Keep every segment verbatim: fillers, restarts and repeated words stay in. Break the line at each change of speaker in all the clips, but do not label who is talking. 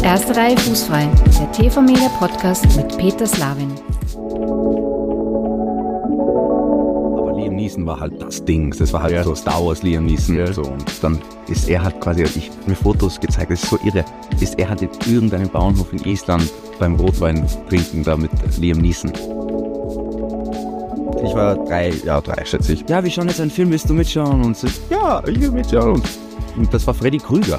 Erste Reihe fußfrei, der T V Media Podcast mit Peter Slavin.
Aber Liam Neeson war halt das Ding. Das war halt ja. so Star Wars Liam Neeson. Ja. So. Und dann ist er halt quasi, ich habe mir Fotos gezeigt, das ist so irre, ist er halt in irgendeinem Bauernhof in Estland beim Rotwein trinken da mit Liam Neeson. Ich war drei, ja drei schätze ich. Ja, wir schauen jetzt einen Film, willst du mitschauen? Und so, ja, ich will mitschauen. Und das war Freddy Krüger.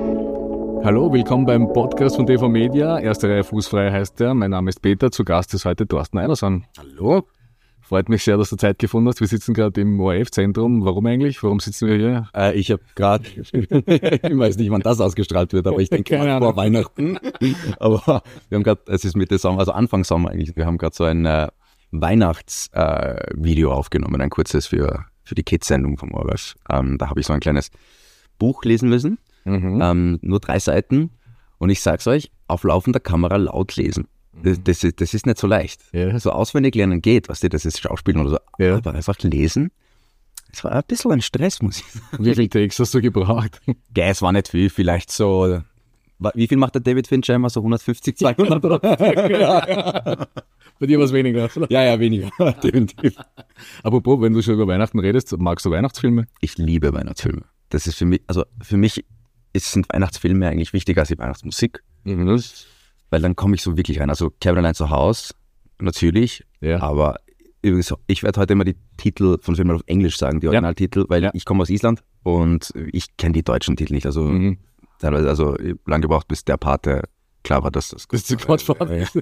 Hallo, willkommen beim Podcast von T V Media. Erste Reihe fußfrei heißt der. Mein Name ist Peter, zu Gast ist heute Thorsten Einerson.
Hallo.
Freut mich sehr, dass du Zeit gefunden hast. Wir sitzen gerade im O R F-Zentrum. Warum eigentlich? Warum sitzen wir hier?
Äh, ich habe gerade, ich weiß nicht, wann das ausgestrahlt wird, aber ich denke mal vor Weihnachten. Aber wir haben gerade, es ist Mitte Sommer, also Anfang Sommer eigentlich, wir haben gerade so ein äh, Weihnachtsvideo äh, aufgenommen, ein kurzes für, für die Kids-Sendung vom O R F. Ähm, da habe ich so ein kleines Buch lesen müssen. Mhm. Ähm, nur drei Seiten und ich sag's euch, auf laufender Kamera laut lesen. Das, das, ist, das ist nicht so leicht. Ja. So auswendig lernen geht, was weißt du, das ist Schauspielen oder so, ja. aber einfach lesen, es war ein bisschen ein Stress, muss ich sagen.
Wie viel Text hast du gebraucht?
Ja, es war nicht viel, vielleicht so, wie viel macht der David Fincher immer, so hundertfünfzig, zweihundert oder?
ja, ja. Bei dir war es weniger, oder?
Ja, ja, weniger, definitiv.
Apropos, wenn du schon über Weihnachten redest, magst du Weihnachtsfilme?
Ich liebe Weihnachtsfilme. Das ist für mich, also für mich ist, sind Weihnachtsfilme eigentlich wichtiger als die Weihnachtsmusik. Mhm. Weil dann komme ich so wirklich rein. Also Cabin allein zu Haus, natürlich, ja. aber übrigens, ich werde heute immer die Titel von Filmen auf Englisch sagen, die Originaltitel, ja. weil ja. ich komme aus Island und ich kenne die deutschen Titel nicht. Also mhm. teilweise, also lang gebraucht, bis der Pate klar war, dass das...
Das ist zu Gottvater.
Ja.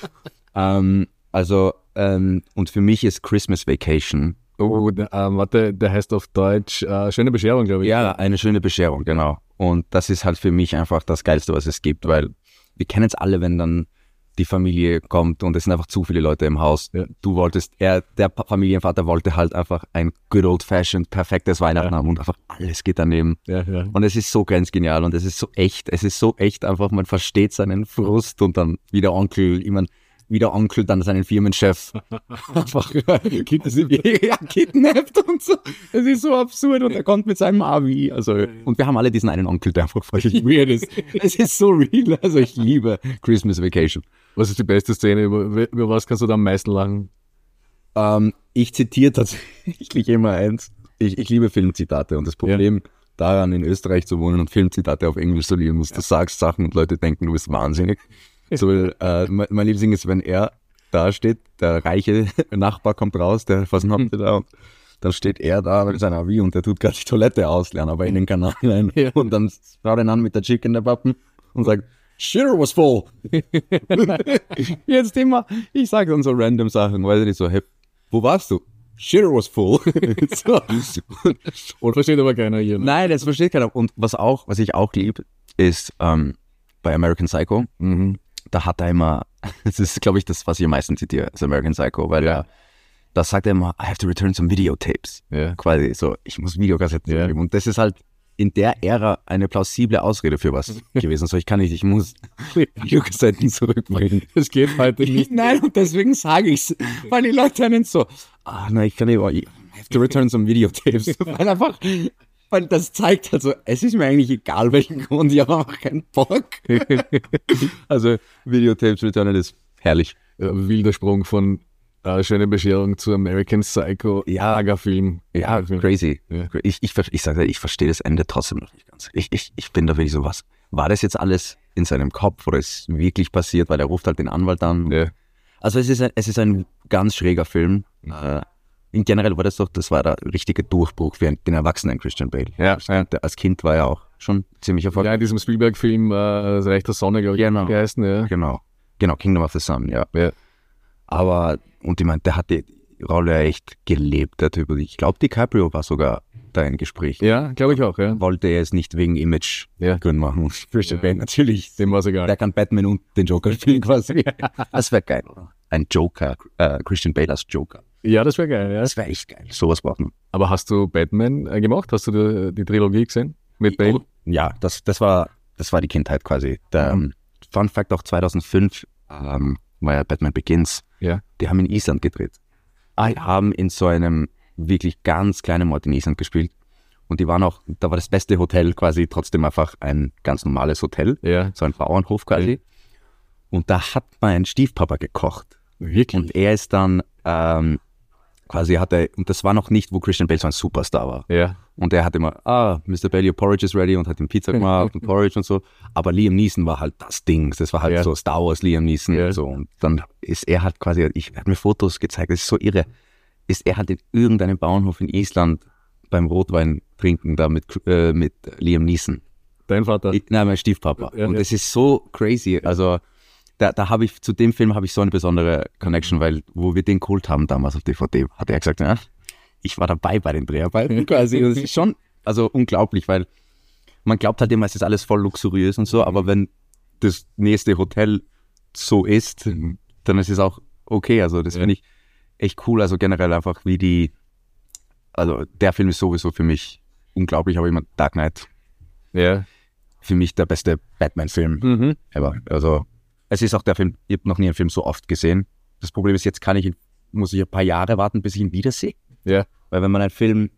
ähm, also, ähm, und für mich ist Christmas Vacation...
Oh, der, äh, warte, der heißt auf Deutsch äh, Schöne Bescherung, glaube ich.
Ja, eine schöne Bescherung, genau. Und das ist halt für mich einfach das Geilste, was es gibt, weil wir kennen es alle, wenn dann die Familie kommt und es sind einfach zu viele Leute im Haus. Ja. Du wolltest, er, der Familienvater wollte halt einfach ein good old fashioned, perfektes Weihnachten ja. haben und einfach alles geht daneben. Ja, ja. Und es ist so grenzgenial und es ist so echt, es ist so echt einfach, man versteht seinen Frust und dann wie der Onkel, ich mein, wie der Onkel dann seinen Firmenchef einfach ja, kidnappt und so. Es ist so absurd und er kommt mit seinem A V. Also, und wir haben alle diesen einen Onkel, der einfach völlig weird ist. Es ist so real. Also ich liebe Christmas Vacation.
Was ist die beste Szene? Über, über was kannst du da am meisten lachen?
Ähm, ich zitiere tatsächlich immer eins. Ich, ich liebe Filmzitate und das Problem ja. daran, in Österreich zu wohnen und Filmzitate auf Englisch zu lieben, ist, du sagst Sachen und Leute denken, du bist wahnsinnig. So, äh, mein, mein Lieblings ist, wenn er da steht, der reiche Nachbar kommt raus, der, was habt ihr da? Und dann steht er da mit seiner A V und der tut gerade die Toilette ausleeren, aber in den Kanal rein. Ja. Und dann schaut er an mit der Chick in der Pappen und sagt, Shitter was full. Jetzt immer, ich sage dann so random Sachen, weiß ich nicht, so, hey, wo warst du? Shitter was full. So.
Und versteht aber keiner hier. Ne?
Nein, das versteht keiner. Und was auch, was ich auch liebe, ist ähm, bei American Psycho, mhm. da hat er immer, das ist, glaube ich, das, was ich am meisten zitiere, das American Psycho, weil ja. er, da sagt er immer, I have to return some videotapes. Ja. Quasi so, ich muss Videokassetten ja. geben. Und das ist halt in der Ära eine plausible Ausrede für was gewesen. So, ich kann nicht, ich muss Videokassetten zurückbringen.
Das geht heute nicht.
Nein, und deswegen sage ich es, weil die Leute einen so, ah, nein, ich kann nicht, I have to return some videotapes. Weil einfach... Weil das zeigt also, es ist mir eigentlich egal, welchen Grund, ich habe einfach keinen Bock. Also Videotapes returnen ist herrlich.
Ja, wilder Sprung von äh, Schöne Bescherung zu American Psycho,
ja,
Saga-Film.
Ja, crazy. Ja. Ich, ich, ich sage, ich verstehe das Ende trotzdem noch nicht ganz. Ich, ich, ich bin da wirklich so, was, war das jetzt alles in seinem Kopf oder ist wirklich passiert, weil er ruft halt den Anwalt an. Ja. Also es ist ein, es ist ein ganz schräger Film. Mhm. Äh, In generell war das doch, das war der richtige Durchbruch für den erwachsenen Christian Bale. Ja, ja. Der, als Kind war er auch schon ziemlich erfolgreich.
Ja, in diesem Spielberg-Film, äh, das Reich der Sonne, glaube ich,
genau.
geheißen. Ja.
Genau, genau, Kingdom of the Sun, ja. ja. Aber, und ich meine, der hat die Rolle echt gelebt, der Typ. Ich glaube, DiCaprio war sogar da im Gespräch.
Ja, glaube ich auch, ja.
Wollte er es nicht wegen Image ja. Gründen machen. Und Christian ja. Bale natürlich,
dem war es egal.
Der kann Batman und den Joker spielen quasi. Das wäre geil, oder? Ein Joker, äh, Christian Bale als Joker.
Ja, das wäre geil, ja.
Das wäre echt geil. Sowas braucht man.
Aber hast du Batman äh, gemacht? Hast du die, die Trilogie gesehen? Mit Bale?
Ja, das, das, war, das war die Kindheit quasi. Der, mhm. Fun Fact, auch zweitausendfünf ähm, war ja Batman Begins. Ja. Die haben in Island gedreht. Ah, die haben in so einem wirklich ganz kleinen Ort in Island gespielt. Und die waren auch, da war das beste Hotel quasi trotzdem einfach ein ganz normales Hotel,
Ja.
so ein Bauernhof quasi.
Ja.
Und da hat mein Stiefpapa gekocht.
Wirklich?
Und er ist dann ähm, quasi hatte, und das war noch nicht, wo Christian Bale so ein Superstar war.
Ja.
Und er hat immer, ah, Mister Bale, your porridge is ready und hat ihm Pizza gemacht und Porridge und so. Aber Liam Neeson war halt das Ding. Das war halt
Ja.
so Star Wars Liam Neeson.
Ja.
Und so. Und dann ist er halt quasi, ich habe mir Fotos gezeigt, das ist so irre, ist er halt in irgendeinem Bauernhof in Island beim Rotwein trinken da mit, äh, mit Liam Neeson.
Dein Vater?
Ich, nein, mein Stiefpapa.
Ja,
und
ja.
es ist so crazy. Also da, da habe ich, zu dem Film habe ich so eine besondere Connection, weil wo wir den geholt haben damals auf D V D, hat er gesagt, ja, ich war dabei bei den Dreharbeiten quasi. Und es ist schon also unglaublich, weil man glaubt halt immer, es ist alles voll luxuriös und so, aber wenn das nächste Hotel so ist, dann ist es auch okay. Also das
Ja.
finde ich echt cool. Also generell einfach wie die, also der Film ist sowieso für mich unglaublich, aber immer Dark Knight
Ja.
für mich der beste Batman-Film
Mhm.
ever. Also es ist auch der Film, ich habe noch nie einen Film so oft gesehen. Das Problem ist, jetzt kann ich ihn, muss ich ein paar Jahre warten, bis ich ihn wiedersehe.
Ja.
Weil wenn man einen Film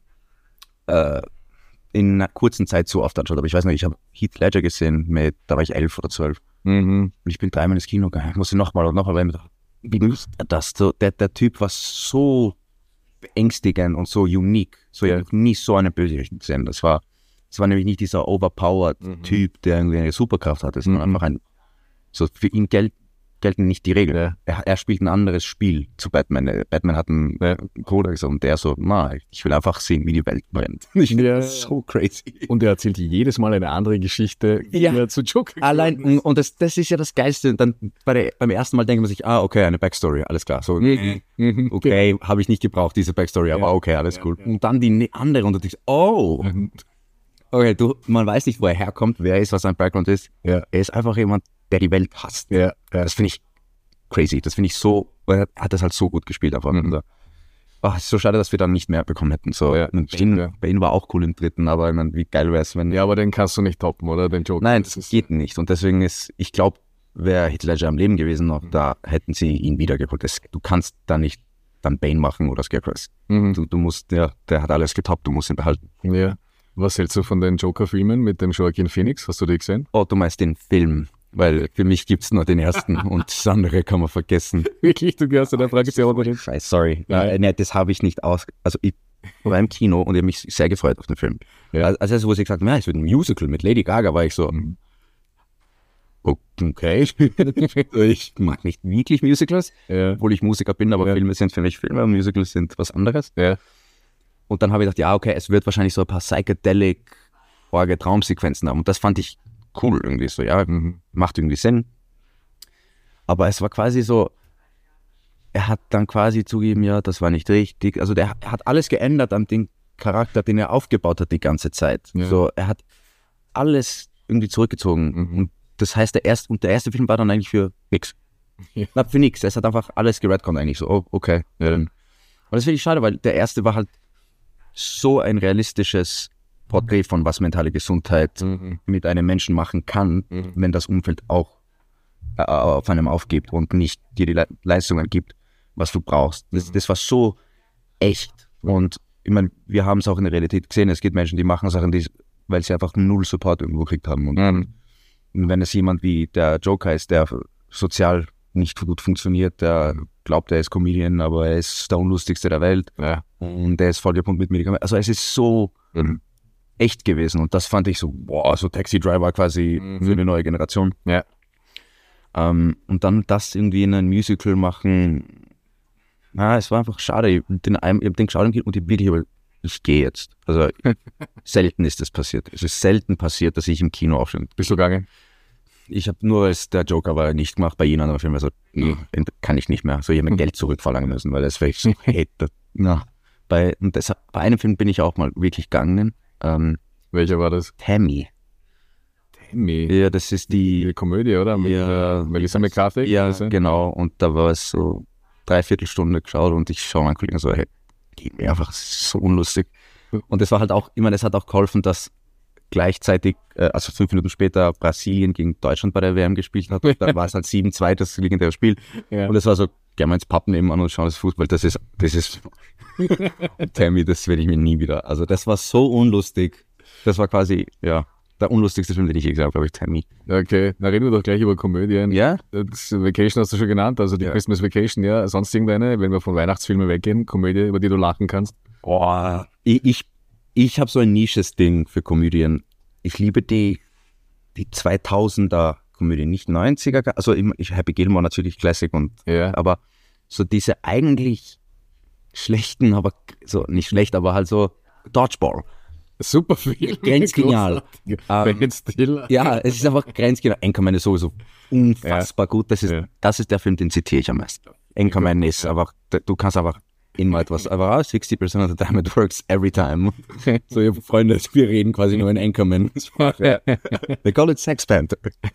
äh, in einer kurzen Zeit so oft anschaut, aber ich weiß nicht, ich habe Heath Ledger gesehen, mit, da war ich elf oder zwölf.
Mhm.
Und ich bin dreimal ins Kino gegangen. Ich musste nochmal und nochmal, weil ich mir dachte, wie ist das? So, der, der Typ war so beängstigend und so unique. So, ich
Ja.
habe noch nie so einen Bösewicht gesehen. Das war, das war nämlich nicht dieser overpowered
Mhm.
Typ, der irgendwie eine Superkraft hatte, sondern
Mhm.
einfach ein, so für ihn gel gelten nicht die Regeln.
Ja.
Er, er spielt ein anderes Spiel zu Batman. Äh, Batman hat einen
Ja.
Kodex und der so, na, ich will einfach sehen, wie die Welt brennt. Ich finde
Ja.
das so crazy.
Und er erzählt jedes Mal eine andere Geschichte, wie
Ja.
er zu Joker
Allein,
geworden
und,
ist.
und das, das ist ja das Geilste. Dann bei der, beim ersten Mal denkt man sich, ah, okay, eine Backstory, alles klar. So,
Mhm. Mhm.
okay, habe ich nicht gebraucht, diese Backstory, aber
Ja.
okay, alles
Ja,
cool.
ja.
Und dann die ne- andere und du denkst, oh,
Mhm.
okay, du, man weiß nicht, wo er herkommt, wer er ist, was sein Background ist.
Ja.
Er ist einfach jemand, der die Welt hasst.
Ja. Ja.
Das finde ich crazy. Das finde ich so, er hat das halt so gut gespielt einfach.
Mhm.
Also, ach, ist so schade, dass wir dann nicht mehr bekommen hätten. So,
Ja,
und
stimmt,
Bane,
ja.
Bane war auch cool im dritten, aber ich meine, wie geil wäre es, wenn...
Ja, aber den kannst du nicht toppen, oder? Den Joker.
Nein, das geht nicht. Und deswegen ist, ich glaube, wäre Heath Ledger am Leben gewesen noch, da hätten sie ihn wiedergeholt. Das, du kannst da nicht dann Bane machen oder Scarecrow.
Mhm.
Du, du musst, ja, der hat alles getoppt, du musst ihn behalten.
Ja. Was hältst du von den Joker-Filmen mit dem Joaquin Phoenix? Hast du die gesehen?
Oh, du meinst den Film, weil für mich gibt es nur den ersten und das andere kann man vergessen.
Wirklich? Du gehörst zu der Fraktion drin?
Scheiße, sorry.
Nein.
Nein, nein, das habe ich nicht aus... Also ich war im Kino und ich habe mich sehr gefreut auf den Film.
Ja.
Als also, wo sie gesagt haben, ja, es wird ein Musical mit Lady Gaga, war ich so...
Mhm.
Okay, ich mag nicht wirklich Musicals,
Ja.
obwohl ich Musiker bin, aber
Ja.
Filme sind für mich Filme und Musicals sind was anderes.
Ja.
Und dann habe ich gedacht, ja, okay, es wird wahrscheinlich so ein paar psychedelic orge Traumsequenzen haben. Und das fand ich cool irgendwie so, ja,
Mhm.
macht irgendwie Sinn. Aber es war quasi so, er hat dann quasi zugegeben, ja, das war nicht richtig. Also der er hat alles geändert an dem Charakter, den er aufgebaut hat die ganze Zeit.
Ja.
So, er hat alles irgendwie zurückgezogen.
Mhm.
Und das heißt, der erste, und der erste Film war dann eigentlich für nix.
Ja.
Na, für nix. Es hat einfach alles geredconnt eigentlich so, oh, okay. Ja. Und das finde ich schade, weil der erste war halt so ein realistisches Porträt von was mentale Gesundheit
Mhm.
mit einem Menschen machen kann,
Mhm.
wenn das Umfeld auch äh, auf einem aufgibt und nicht dir die Le Leistungen gibt, was du brauchst. Das, das war so echt. Und ich meine, wir haben es auch in der Realität gesehen, es gibt Menschen, die machen Sachen, die, weil sie einfach null Support irgendwo gekriegt haben. Und,
Mhm.
und wenn es jemand wie der Joker ist, der sozial nicht gut funktioniert, der glaubt, er ist Comedian, aber er ist der unlustigste der Welt
Ja.
und der ist vollgepumpt mit Medikamenten. Also es ist so
Mhm.
echt gewesen und das fand ich so, boah, so Taxi Driver quasi
Mhm.
für eine neue Generation.
Ja.
Ähm, und dann das irgendwie in ein Musical machen, na, es war einfach schade. Ich hab den, ich hab den geschaut und ich wirklich, aber ich gehe jetzt. Also selten ist das passiert. Es ist selten passiert, dass ich im Kino aufstehe.
Bist du gegangen?
Ich habe nur, als der Joker war, nicht gemacht, bei jedem anderen Film, also nee, kann ich nicht mehr. So, ich habe mein Geld zurückverlangen müssen, weil das wäre so, hey, das, na. Bei, und das, bei einem Film bin ich auch mal wirklich gegangen. Ähm,
Welcher war das?
Tammy.
Tammy.
Ja, das ist die...
Die Komödie, oder? Mit
Ja.
äh, Melissa McCarthy?
Ja,
Also?
genau. Und da war es so dreiviertel Stunde geschaut und ich schaue meinen Kollegen so, hey, geht mir einfach, es ist so unlustig. Und das war halt auch, ich meine, es hat auch geholfen, dass gleichzeitig, äh, also fünf Minuten später, Brasilien gegen Deutschland bei der W M gespielt hat. Da war es halt sieben zwei, das legendäre Spiel.
Ja.
Und es war so, gehen wir ins Pub nebenan und schauen das Fußball. Das ist, das ist, Tammy, das werde ich mir nie wieder. Also das war so unlustig. Das war quasi, ja, der unlustigste Film, den ich je gesehen habe, glaube ich, Tammy.
Okay, na reden wir doch gleich über Komödien.
Ja?
Das Vacation hast du schon genannt, also die
Ja.
Christmas Vacation, ja. Sonst irgendeine, wenn wir von Weihnachtsfilmen weggehen, Komödie, über die du lachen kannst?
Boah. Ich, ich, ich habe so ein Nisches-Ding für Komödien. Ich liebe die, die zweitausender Komödien, nicht neunziger, also immer- ich, Happy Gilmore natürlich Classic, und,
Ja.
aber so diese eigentlich schlechten, aber so nicht schlecht, aber halt so Dodgeball.
Super viel.
Ganz genial.
Ähm,
Ähm,
Ben Stiller.
Ja, es ist einfach grenzgenial. Anchorman ist sowieso unfassbar gut. Das ist,
Ja.
das ist der Film, den zitiere ich am meisten. Anchorman ist einfach, du kannst einfach immer etwas, aber ah, sixty percent of the time it works every time. So, ihr Freunde, wir reden quasi nur in Anchorman. They call it Sex Panther.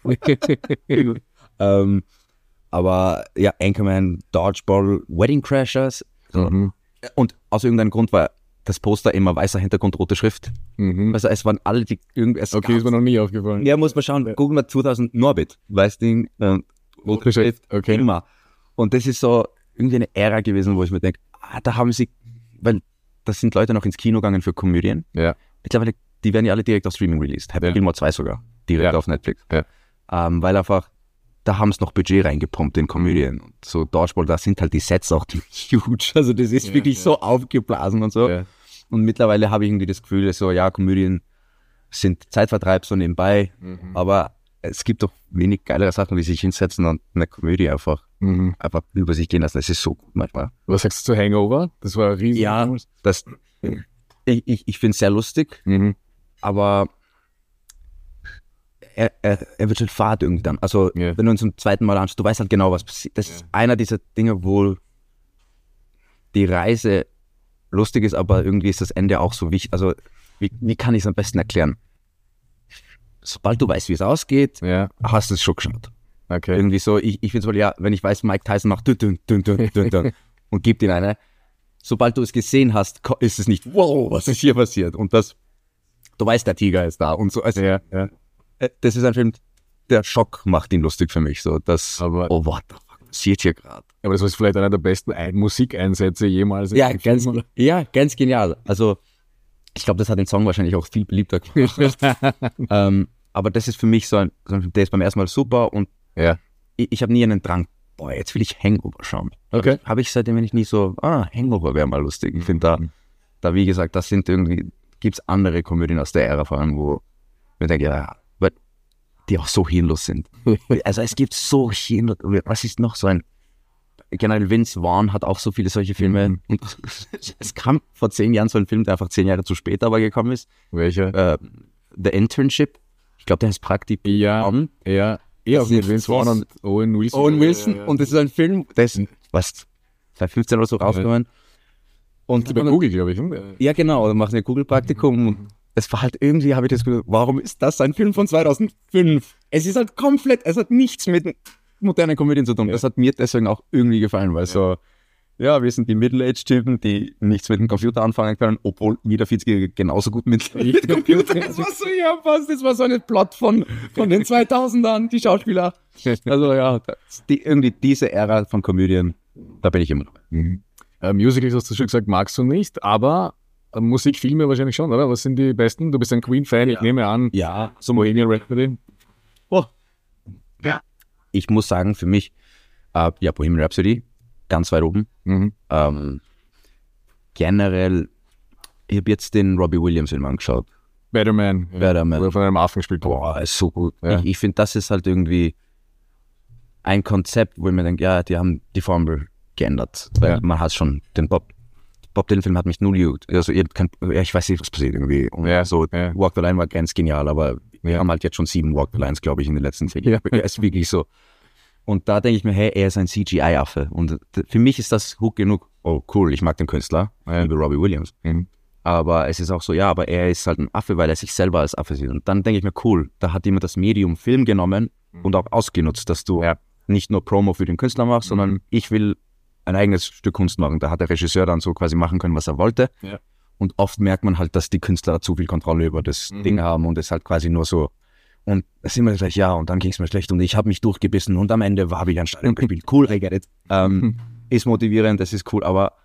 ähm, aber ja, Anchorman, Dodgeball, Wedding Crashers. So.
Mhm.
Und aus irgendeinem Grund war das Poster immer weißer Hintergrund, rote Schrift.
Mhm.
Also es waren alle die irgendwie. es
Okay,
gab-
ist mir noch nie aufgefallen.
Ja, muss man schauen. Google mal zweitausend Norbit. Weißt du, äh, rote Schrift.
Okay.
Immer. Und das ist so irgendwie eine Ära gewesen, wo ich mir denke, ah, da haben sie, weil das sind Leute noch ins Kino gegangen für Komödien.
Ja.
Mittlerweile, die werden ja alle direkt auf Streaming released. Happy
Ja.
Gilmore zwei sogar. Direkt
Ja.
auf Netflix.
Ja.
Ähm, weil einfach, da haben es noch Budget reingepumpt in Komödien. Und so Dodgeball, da sind halt die Sets auch huge. Also das ist
Ja,
wirklich
ja.
so aufgeblasen und so.
Ja.
Und mittlerweile habe ich irgendwie das Gefühl, so ja, Komödien sind Zeitvertreib so nebenbei,
Mhm.
aber es gibt doch wenig geilere Sachen, wie sich hinsetzen und eine Komödie einfach,
Mhm.
einfach über sich gehen lassen. Das ist so gut manchmal.
Was sagst du zu Hangover? Das war riesig.
Ja, das, ich, ich, ich finde es sehr lustig,
Mhm.
aber er, er, er wird schon fad irgendwann. Also
Ja.
wenn du ihn zum zweiten Mal anschaust, du weißt halt genau, was passiert. Das ist einer dieser Dinge, wo die Reise lustig ist, aber irgendwie ist das Ende auch so wichtig. Also wie, wie kann ich es am besten erklären? Sobald du weißt, wie es ausgeht,
Ja,
hast du es schon geschaut.
okay.
Irgendwie so, ich, ich finde es wohl, ja, wenn ich weiß, Mike Tyson macht dün, dün, dün, dün, dün, dün, und gibt ihn eine, sobald du es gesehen hast, ko- ist es nicht, wow, was ist hier passiert? Und das, du weißt, der Tiger ist da und so. Also,
Ja, ja.
äh, das ist ein Film, der Schock macht ihn lustig für mich. So, das,
Aber-
oh, what the fuck passiert hier gerade?
Aber das ist vielleicht einer der besten Ein- Musikeinsätze jemals. in
Ja,
einem
ganz,
Film, oder?
ja, ganz genial. Also, ich glaube, das hat den Song wahrscheinlich auch viel beliebter gemacht. ähm, aber das ist für mich so ein, so ein Film, der ist beim ersten Mal super und
Ja.
ich, ich habe nie einen Drang, boah, jetzt will ich Hangover schauen.
Okay.
Habe ich seitdem ich nie so, ah, Hangover wäre mal lustig. Ich finde da, da, wie gesagt, das sind irgendwie, gibt es andere Komödien aus der Ära vor allem, wo ich denke, ja, but, die auch so hirnlos sind. Also es gibt so hirnlos, was ist noch so ein, generell Vince Vaughn hat auch so viele solche Filme. Und es kam vor zehn Jahren so ein Film, der einfach zehn Jahre zu spät aber gekommen ist.
Welcher?
Äh, The Internship. Ich glaube, der heißt Praktikum.
Ja, ja. Ja,
Das
mit
ist-
Vince Vaughn und Owen Wilson.
Owen Wilson.
Ja, ja, ja.
Und das ist ein Film, der ist, was, zwanzig fünfzehn oder so rausgekommen. Und
Bei Google, glaube ich. hm?
ja, genau, dann machen ein Google-Praktikum. Und es war halt irgendwie, habe ich das Gefühl, warum ist das ein Film von zweitausendfünf? Es ist halt komplett, es hat nichts mit modernen Komödien zu tun. Das hat mir deswegen auch irgendwie gefallen, weil so, ja, wir sind die Middle-Age-Typen, die nichts mit dem Computer anfangen können, obwohl jeder vierzigjährige genauso gut mit, mit Computer. Das war so, ja, was, das war so eine Plot von, von den zweitausendern, die Schauspieler. Also ja, das, die, irgendwie diese Ära von Komödien, da bin ich immer noch.
Mhm. Äh, Musicals hast du schon gesagt, magst du nicht, aber äh, Musikfilme wahrscheinlich schon, oder? Was sind die besten? Du bist ein Queen-Fan, ich nehme an.
Ja,
So Bohemian Rhapsody.
Oh. Ja. Ich muss sagen, für mich, äh, ja, Bohemian Rhapsody, ganz weit oben.
Mhm.
Ähm, generell, ich habe jetzt den Robbie Williams Film angeschaut.
Better Man. Ja.
Better Man.
Wo er von einem Affen gespielt wurde.
Boah, ist so gut.
Ja.
Ich, ich finde, das ist halt irgendwie ein Konzept, wo ich mir denke, ja, die haben die Formel geändert. Weil
Ja.
man hat schon, den Bob, Bob Dylan-Film hat mich null gejuckt. Also, ich, hab kein, ja, ich weiß nicht, was passiert irgendwie. Und
Ja,
so,
ja.
Walk the Line war ganz genial, aber wir
Ja.
haben halt jetzt schon sieben Walk the Lines, glaube ich, in den letzten zehn
Ja.
Jahren. Ja. Ist wirklich so. Und da denke ich mir, hey, er ist ein C G I-Affe. Und d- für mich ist das Hook genug. Oh, cool, ich mag den Künstler,
Ja.
liebe Robbie Williams.
Mhm.
Aber es ist auch so, ja, aber er ist halt ein Affe, weil er sich selber als Affe sieht. Und dann denke ich mir, cool, da hat jemand das Medium Film genommen und auch ausgenutzt, dass du
Ja.
nicht nur Promo für den Künstler machst, sondern
Mhm.
ich will ein eigenes Stück Kunst machen. Da hat der Regisseur dann so quasi machen können, was er wollte.
Ja.
Und oft merkt man halt, dass die Künstler zu viel Kontrolle über das
Mhm.
Ding haben und es halt quasi nur so. Und es ist immer gleich, ja, und dann ging es mir schlecht und ich habe mich durchgebissen und am Ende war wieder ein Stadion gespielt. Cool, I get it. Ähm, ist motivierend, das ist cool, aber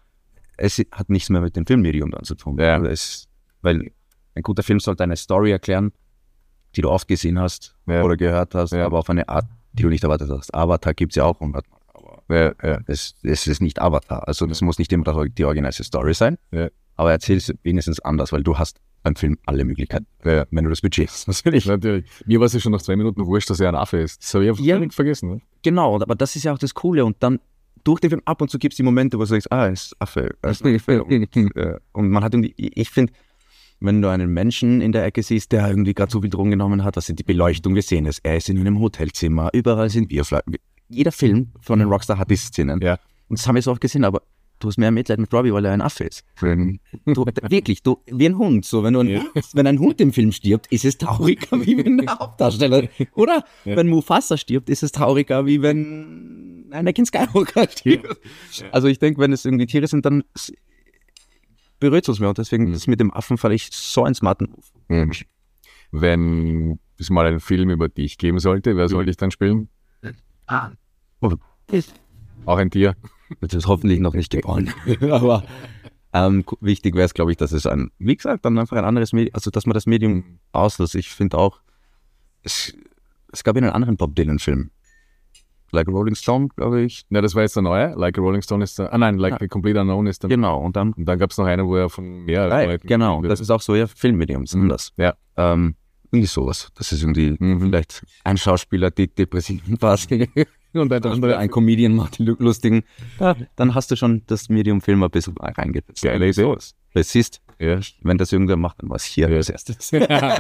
es hat nichts mehr mit dem Filmmedium dann zu tun.
Ja.
Es, weil ein guter Film sollte eine Story erklären, die du oft gesehen hast
ja.
oder gehört hast,
ja.
aber auf eine Art, die du nicht erwartet hast. Avatar gibt es ja auch hundertmal, aber
ja, ja.
Es, es ist nicht Avatar. Also das ja. muss nicht immer die originale Story sein,
ja.
aber erzähl es wenigstens anders, weil du hast beim Film alle Möglichkeiten, ja. wenn du das Budget hast. Natürlich.
Natürlich. Mir war es ja schon nach zwei Minuten wurscht, dass er ein Affe ist. Das habe ich einfach ja. nicht vergessen. Ne?
Genau, aber das ist ja auch das Coole und dann durch den Film ab und zu gibt es die Momente, wo du sagst, ah, er ist Affe. Er ist Affe. und, äh, und man hat irgendwie, ich finde, wenn du einen Menschen in der Ecke siehst, der irgendwie gerade so viel Drogen genommen hat, dass die Beleuchtung gesehen ist, er ist in einem Hotelzimmer, überall sind Bierflaschen. Jeder Film von einem Rockstar hat diese Szenen.
Ja.
Und das haben wir so oft gesehen, aber du hast mehr Mitleid mit Robbie, weil er ein Affe ist. Du, wirklich, du, wie ein Hund. So, wenn, du ein, ja. wenn ein Hund im Film stirbt, ist es trauriger, wie wenn der Hauptdarsteller, oder? Ja. Wenn Mufasa stirbt, ist es trauriger, wie wenn Anakin Skywalker stirbt. Ja. Also ich denke, wenn es irgendwie Tiere sind, dann berührt es mehr. Und deswegen mhm. das mit dem Affen fand ich so ein smarten Move.
Mhm. Wenn es mal einen Film über dich geben sollte, wer sollte ich dann spielen?
Ah. Oh.
Auch ein Tier?
Das ist hoffentlich noch nicht geboren. Aber ähm, wichtig wäre es, glaube ich, dass es ein, wie gesagt, dann einfach ein anderes Medium, also dass man das Medium auslässt. Ich finde auch, es, es gab einen anderen Bob Dylan-Film. Like a Rolling Stone, glaube ich.
Ja, das war jetzt der neue. Like a Rolling Stone ist der, ah nein, Like ja. a Complete Unknown ist der.
Genau, und dann,
und dann gab es noch einen, wo er von mehr
Leuten. Genau, das ist auch so, ja, Filmmedium, ist anders.
Ja.
Ähm, irgendwie sowas. Das ist irgendwie mhm. vielleicht ein Schauspieler, die depressiv war. Und ein anderer, ein Comedian macht die lustigen. Ja, dann hast du schon das Medium Film ein bisschen reingesetzt.
Geile Idee.
Weil siehst, ja. wenn das irgendwer macht, dann war es hier
ja.
als erstes.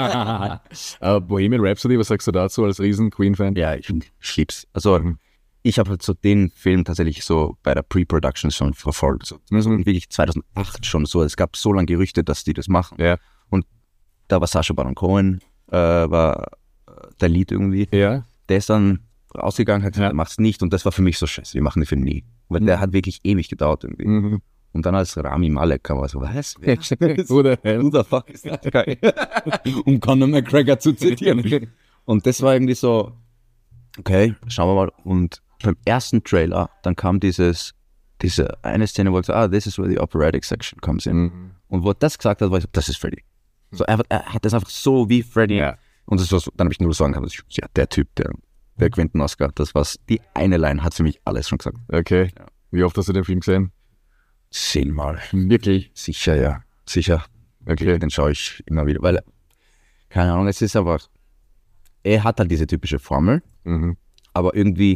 uh, Bohemian Rhapsody, was sagst du dazu als riesen Queen-Fan?
Ja, ich, ich lieb's. Also mhm. ich habe halt so den Film tatsächlich so bei der Pre-Production schon verfolgt. So, mhm. wirklich zweitausendacht schon so. Es gab so lange Gerüchte, dass die das machen.
Ja.
Und da war Sacha Baron Cohen, äh, war der Lead irgendwie.
Ja.
Der ist dann rausgegangen, hat gesagt, ja. macht's nicht. Und das war für mich so scheiße, wir machen den Film nie. Weil mhm. der hat wirklich ewig gedauert irgendwie. Mhm. Und dann als Rami Malek kam, war so, was?
Who the hell?
Who the fuck ist das geil? Um Conor McGregor zu zitieren. Und das war irgendwie so, okay, schauen wir mal. Und beim ersten Trailer, dann kam dieses, diese eine Szene, wo er gesagt hat, ah, this is where the operatic section comes in. Mhm. Und wo er das gesagt hat, war ich so, das ist Freddy. So, er, er hat das einfach so wie Freddy.
Ja.
Und das war so, dann habe ich nur sagen können, ja, der Typ, der Der Quentin Oscar, das war's. Die eine Line hat für mich alles schon gesagt.
Okay. Ja. Wie oft hast du den Film gesehen?
Zehnmal.
Wirklich?
Sicher, ja. Sicher. Okay. Den schaue ich immer wieder. Weil, keine Ahnung, es ist einfach, er hat halt diese typische Formel, mhm. aber irgendwie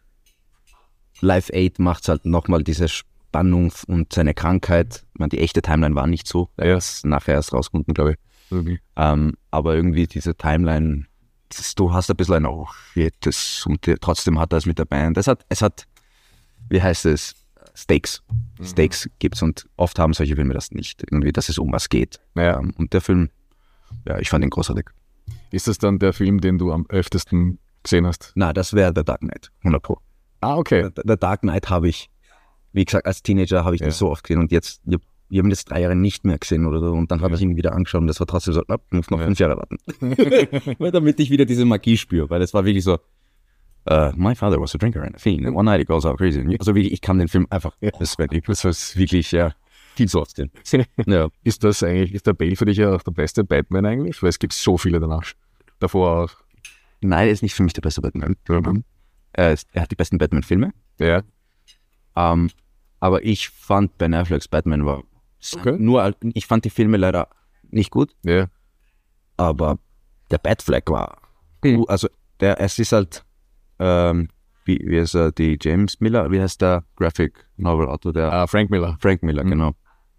Live Aid macht es halt nochmal diese Spannung und seine Krankheit. Ich meine, die echte Timeline war nicht so. Er ist nachher erst rausgekommen, glaube ich. Mhm. Ähm, aber irgendwie diese Timeline, das, du hast ein bisschen ein, oh shit, das, und die, trotzdem hat er es mit der Band. Es hat, es hat, wie heißt es, Stakes. Mhm. Stakes gibt's und oft haben solche Filme das nicht. Irgendwie, dass es um was geht.
Ja.
Ähm, und der Film, ja, ich fand ihn großartig.
Ist das dann der Film, den du am öftesten gesehen hast?
Na, das wäre The Dark Knight, hundert Pro.
Ah, okay.
The, The Dark Knight habe ich, wie gesagt, als Teenager habe ich ja. das so oft gesehen und jetzt, wir, wir haben das drei Jahre nicht mehr gesehen oder so und dann habe ja. ich ihn wieder angeschaut und das war trotzdem so, na, ich muss noch ja. fünf Jahre warten. Weil damit ich wieder diese Magie spüre, weil es war wirklich so, uh, my father was a drinker and a fiend and one night he goes out crazy. Also wirklich, ich kann den Film einfach
ja.
auswendig. Das war wirklich, ja, viel zu oft sehen. Ja.
Ist das eigentlich, ist der Bale für dich ja auch der beste Batman eigentlich? Weil es gibt so viele danach. Davor auch.
Nein, er ist nicht für mich der beste Batman. Mhm. Er, ist, er hat die besten Batman-Filme.
Ja.
Um, aber ich fand Ben Afflecks Batman war okay. nur, ich fand die Filme leider nicht gut.
Ja.
Aber der Batfleck war, mhm. also der, es ist halt, ähm, wie, wie ist er, die James Miller, wie heißt der Graphic Novel Autor, der?
Ah, Frank Miller.
Frank Miller, mhm. genau.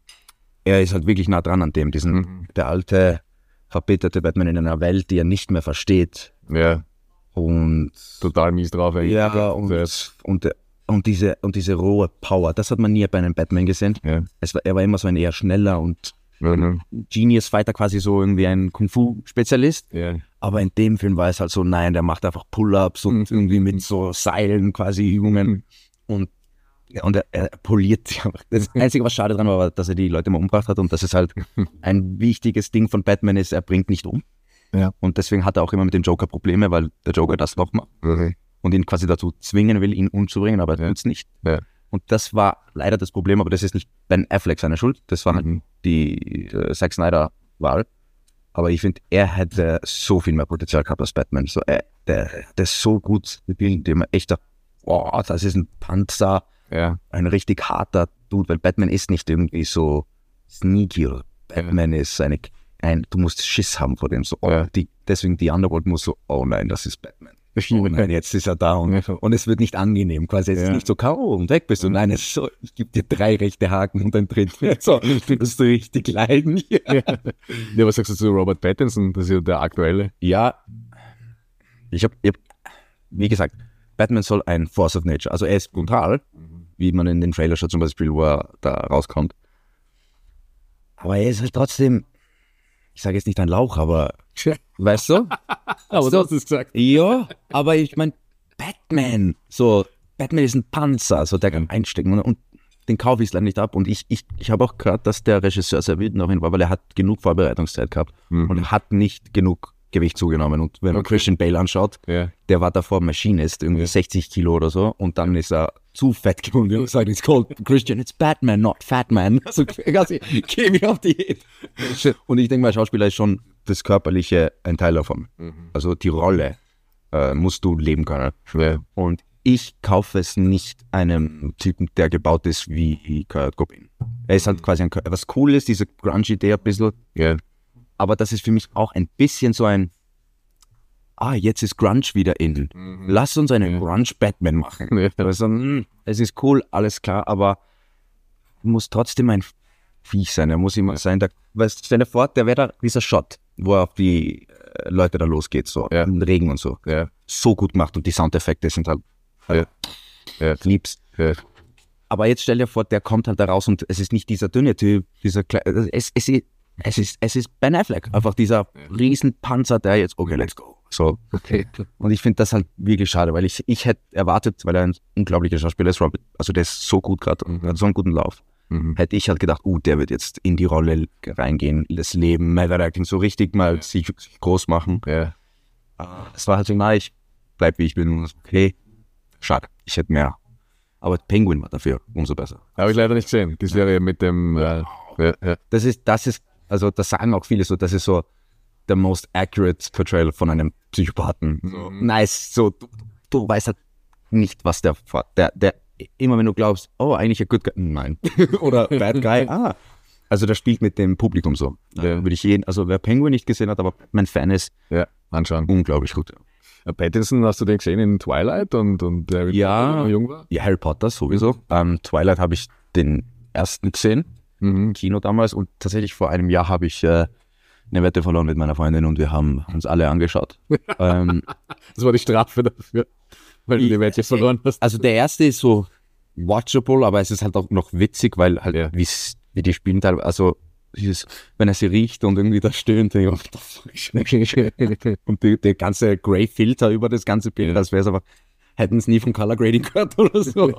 Er ist halt wirklich nah dran an dem, diesen, mhm. der alte, verbitterte Batman in einer Welt, die er nicht mehr versteht.
Ja.
Und
total mies drauf eigentlich.
Ja, und, und, und, diese, und diese rohe Power, das hat man nie bei einem Batman gesehen.
Ja.
Es war, er war immer so ein eher schneller und
mhm.
Genius Fighter, quasi so irgendwie ein Kung-Fu-Spezialist.
Ja.
Aber in dem Film war es halt so, nein, der macht einfach Pull-Ups und mhm. irgendwie mit so Seilen quasi Übungen. Mhm. Und, und er, er poliert sich einfach. Das Einzige, was schade dran war, war, dass er die Leute mal umgebracht hat und dass es halt ein wichtiges Ding von Batman ist, er bringt nicht um.
Ja.
Und deswegen hat er auch immer mit dem Joker Probleme, weil der Joker das noch macht.
Okay.
Und ihn quasi dazu zwingen will, ihn umzubringen, aber er
ja.
tut es nicht.
Ja.
Und das war leider das Problem, aber das ist nicht Ben Affleck seine Schuld, das war halt
Mhm.
die äh, Zack Snyder-Wahl. Aber ich finde, er hätte so viel mehr Potenzial gehabt als Batman. So, er, der, der ist so gut gebildet, der man echt dachte, wow, das ist ein Panzer,
Ja.
ein richtig harter Dude, weil Batman ist nicht irgendwie so sneaky oder Batman ist eine, ein, du musst Schiss haben vor dem. So, oh,
Ja.
die, deswegen die Underworld muss so, oh nein, das ist Batman. Oh nein, jetzt ist er da und,
Ja.
und es wird nicht angenehm. Quasi, es
Ja.
ist nicht so K O und weg bist du. Nein, es ist so, ich gebe dir drei rechte Haken und ein dritten. So, du bist richtig leiden hier.
Ja. Ja, was sagst du zu Robert Pattinson? Das ist ja der aktuelle.
Ja, ich habe, hab, wie gesagt, Batman soll ein Force of Nature. Also er ist brutal, wie man in den Trailer schaut zum Beispiel, wo er da rauskommt. Aber er ist halt trotzdem, ich sage jetzt nicht ein Lauch, aber weißt du?
Aber du hast es gesagt.
Ja, aber ich meine, Batman, so, Batman ist ein Panzer, so der kann einstecken und, und den kaufe ich leider nicht ab. Und ich, ich, ich habe auch gehört, dass der Regisseur sehr wütend auf ihn war, weil er hat genug Vorbereitungszeit gehabt
Mhm.
und er hat nicht genug Gewicht zugenommen. Und wenn man
Okay.
Christian Bale anschaut,
Ja.
der war davor Maschinist, irgendwie sechzig Kilo oder so, und dann ist er zu fett geworden und sagt, it's called Christian, it's Batman, not Fat Man. Also quasi, geh mich auf Diät. Und ich denke mal, Schauspieler ist schon das Körperliche ein Teil davon. Also die Rolle äh, musst du leben können.
Ja.
Und ich kaufe es nicht einem Typen, der gebaut ist wie Kurt Cobain. Er ist halt quasi ein, Kurt- was cool ist, diese Grunge-Idee ein bisschen,
Ja.
aber das ist für mich auch ein bisschen so ein, ah, jetzt ist Grunge wieder in. Lass uns einen Grunge-Batman machen.
Ja.
Also, mh, es ist cool, alles klar, aber muss trotzdem ein Viech sein. Er muss immer sein, der, weißt, stell dir vor, der wäre da, dieser Shot, wo er auf die äh, Leute da losgeht, so,
Ja.
im Regen und so.
Ja.
So gut gemacht und die Soundeffekte sind halt,
Ja. Ja.
ich lieb's.
Ja.
Aber jetzt stell dir vor, der kommt halt da raus und es ist nicht dieser dünne Typ, dieser kleine, es, es, ist- es ist, es ist Ben Affleck, einfach dieser Riesenpanzer, der jetzt, okay, let's go. So.
Okay.
Und ich finde das halt wirklich schade, weil ich, ich hätte erwartet, weil er ein unglaublicher Schauspieler ist, Robert, also der ist so gut gerade und hat so einen guten Lauf,
Mhm.
hätte ich halt gedacht, uh, der wird jetzt in die Rolle reingehen, das Leben, Method Acting, so richtig mal sich, sich groß machen.
Ja.
Es war halt so, na, ich bleib wie ich bin und okay, schade, ich hätte mehr. Aber Penguin war dafür umso besser.
Habe ich leider nicht gesehen. Die Serie mit dem. Äh, ja, ja.
Das ist, das ist, also das sagen auch viele so, das ist so der most accurate Portrayal von einem Psychopathen. So, nice, so, du, du weißt halt nicht, was der, der, der, immer wenn du glaubst, oh, eigentlich ein good guy, nein. Oder bad guy, ah. Also der spielt mit dem Publikum so. Da
Ja.
würde ich jeden, also wer Penguin nicht gesehen hat, aber mein Fan ist,
Ja, anschauen.
unglaublich gut.
Äh, Pattinson, hast du den gesehen in Twilight und, und der
Ja.
Potter, jung war?
Ja, Harry Potter sowieso. Ähm, Twilight habe ich den ersten gesehen.
Mhm.
im Kino damals und tatsächlich vor einem Jahr habe ich äh, eine Wette verloren mit meiner Freundin und wir haben uns alle angeschaut. ähm,
Das war die Strafe dafür, weil du die Wette verloren hast.
also der erste ist so watchable, aber es ist halt auch noch witzig, weil halt
Ja.
wie's- wie die spielen teilweise, also dieses, wenn er sie riecht und irgendwie da stöhnt, denke ich, what the fuck? Und die, der ganze Grey-Filter über das ganze Bild,
Ja.
das wäre es aber, hätten es nie vom Color Grading gehört oder so.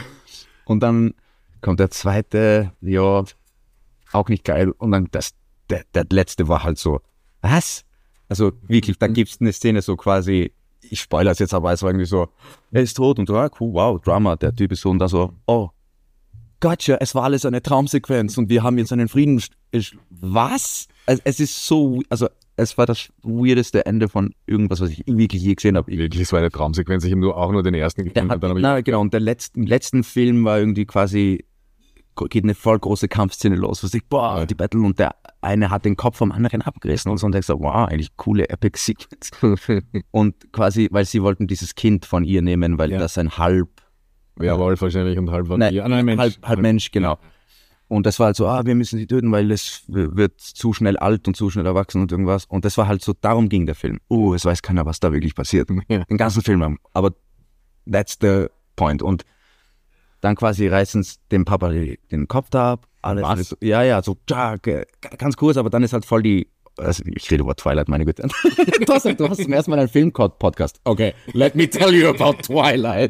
Und dann kommt der zweite, ja, auch nicht geil. Und dann das, der, der letzte war halt so, was? Also wirklich, da gibt es eine Szene so quasi, ich spoilere es jetzt, aber es war irgendwie so, er ist tot und so, ah, cool, wow, Drama, der Typ ist so und da so, oh, gotcha, es war alles eine Traumsequenz und wir haben jetzt einen Frieden. Ich, was? Es, es ist so, also es war das weirdeste Ende von irgendwas, was ich wirklich je gesehen habe.
Wirklich, es war eine Traumsequenz. Ich habe nur, auch nur den ersten
Der
gesehen.
hat,
und dann hab ich,
na, genau, und der letzten, im letzten Film war irgendwie quasi, geht eine voll große Kampfszene los, wo sich, boah,
Ja.
die Battle und der eine hat den Kopf vom anderen abgerissen und so und denkst so, wow, eigentlich coole Epic Sequence. Und quasi, weil sie wollten dieses Kind von ihr nehmen, weil
Ja.
das ein halb,
ja, Wolf wahrscheinlich und halb
nein,
ja, nein, Mensch.
halb, halb Mensch, genau. Und das war halt so, ah, wir müssen sie töten, weil es w- wird zu schnell alt und zu schnell erwachsen und irgendwas. Und das war halt so, darum ging der Film. Oh, es weiß keiner, was da wirklich passiert.
Ja.
Den ganzen Film lang. Aber that's the point. Und dann quasi reißen sie dem Papa die- den Kopf da ab. Alles,
Was?
alles so, ja, ja, so tja, ge- ganz kurz, aber dann ist halt voll die, also ich rede über Twilight, meine Güte. du, hast, du hast zum ersten Mal einen Film-Podcast. Okay, let me tell you about Twilight.